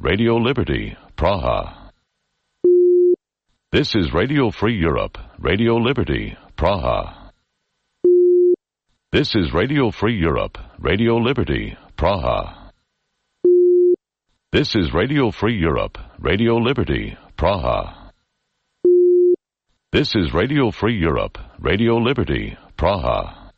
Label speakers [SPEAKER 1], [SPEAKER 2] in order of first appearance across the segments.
[SPEAKER 1] Radio Liberty, Praha. This is Radio Free Europe, Radio Liberty, Praha. This is Radio Free Europe, Radio Liberty, Praha. This is Radio Free Europe, Radio Liberty, Praha. This is Radio Free Europe, Radio Liberty, Praha.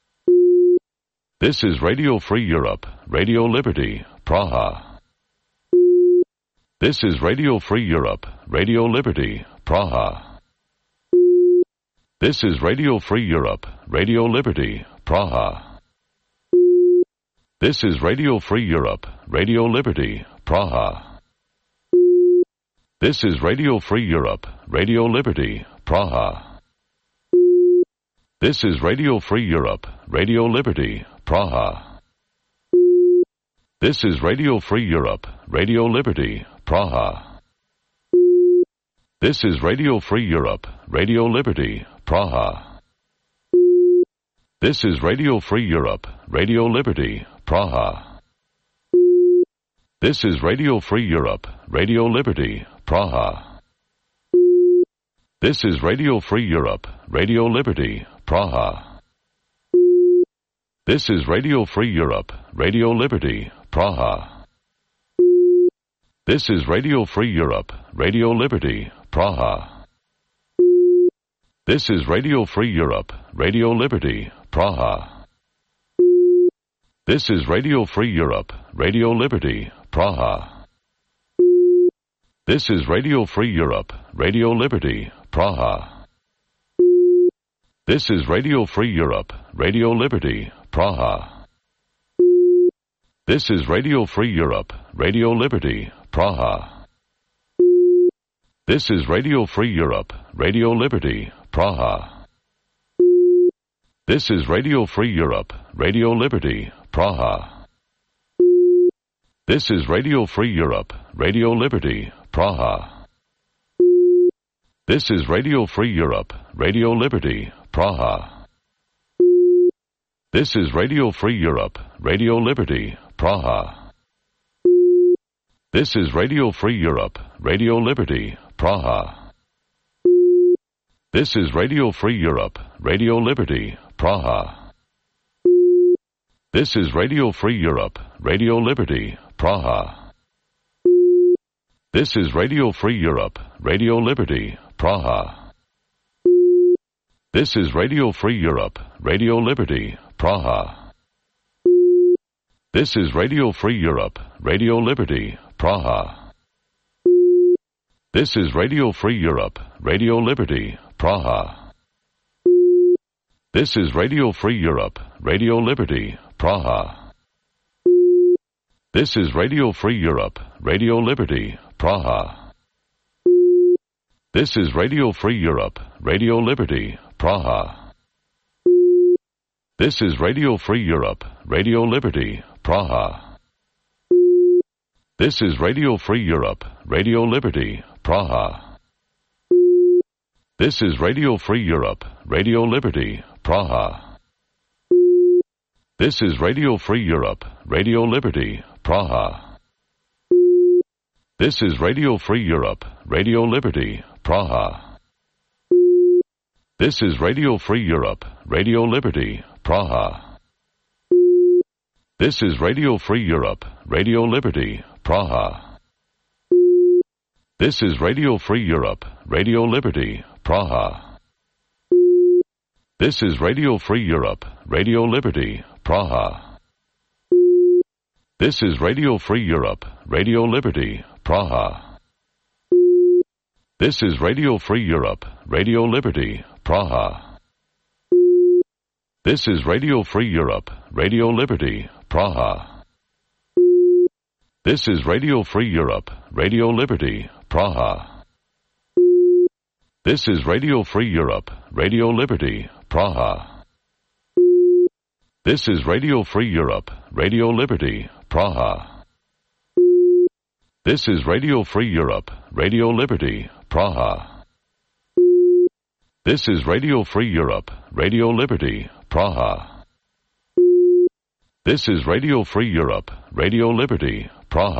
[SPEAKER 1] This is Radio Free Europe, Radio Liberty, Praha. This is Radio Free Europe, Radio Liberty, Praha. This is Radio Free Europe, Radio Liberty, Praha. This is Radio Free Europe, Radio Liberty, Praha. This is Radio Free Europe, Radio Liberty, Praha. This is Radio Free Europe, Radio Liberty, Praha. This is Radio Free Europe, Radio Liberty, Praha. This is Radio Free Europe, Radio Liberty, Praha. This is Radio Free Europe, Radio Liberty, Praha. This is Radio Free Europe, Radio Liberty, Praha. This is Radio Free Europe, Radio Liberty, Praha. This is Radio Free Europe, Radio Liberty, Praha. This is Radio Free Europe, Radio Liberty, Praha. This is Radio Free Europe, Radio Liberty, Praha. This is Radio Free Europe, Radio Liberty, Praha. This is Radio Free Europe, Radio Liberty, Praha. This is Radio Free Europe, Radio Liberty, Praha. This is Radio Free Europe, Radio Liberty, Praha. This is Radio Free Europe, Radio Liberty, Praha. This is Radio Free Europe, Radio Liberty, Praha. This is Radio Free Europe, Radio Liberty, Praha. This is Radio Free Europe, Radio Liberty, Praha. This is Radio Free Europe, Radio Liberty, Praha. This is Radio Free Europe, Radio Liberty, Praha. This is Radio Free Europe, Radio Liberty, Praha. This is Radio Free Europe, Radio Liberty, Praha. This is Radio Free Europe, Radio Liberty, Praha. This is Radio Free Europe, Radio Liberty, Praha. This is Radio Free Europe, Radio Liberty, Praha. This is Radio Free Europe, Radio Liberty, Praha. This is Radio Free Europe, Radio Liberty, Praha. This is Radio Free Europe, Radio Liberty, Praha. This is Radio Free Europe, Radio Liberty, Praha. This is Radio Free Europe, Radio Liberty, Praha. This is Radio Free Europe, Radio Liberty, Praha. This is Radio Free Europe, Radio Liberty, Praha. This is Radio Free Europe, Radio Liberty, Praha. This is Radio Free Europe, Radio Liberty, Praha. This is Radio Free Europe, Radio Liberty, Praha. This is Radio Free Europe, Radio Liberty, Praha. This is Radio Free Europe, Radio Liberty, Praha. This is Radio Free Europe, Radio Liberty, Praha. This is Radio Free Europe, Radio Liberty, Praha. This is Radio Free Europe, Radio Liberty, Praha. This is Radio Free Europe, Radio Liberty, Praha. This is Radio Free Europe, Radio Liberty, Praha. This is Radio Free Europe, Radio Liberty, Praha. This is Radio Free Europe, Radio Liberty, Praha. This is Radio Free Europe, Radio Liberty, Praha. This is Radio Free Europe, Radio Liberty, Praha. This is Radio Free Europe, Radio Liberty, Praha.